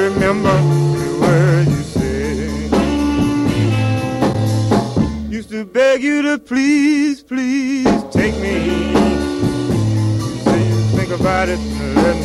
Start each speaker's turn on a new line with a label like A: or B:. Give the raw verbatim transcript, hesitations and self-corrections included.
A: remember the words you said. Used to beg you to please, please take me. Say you think about it and let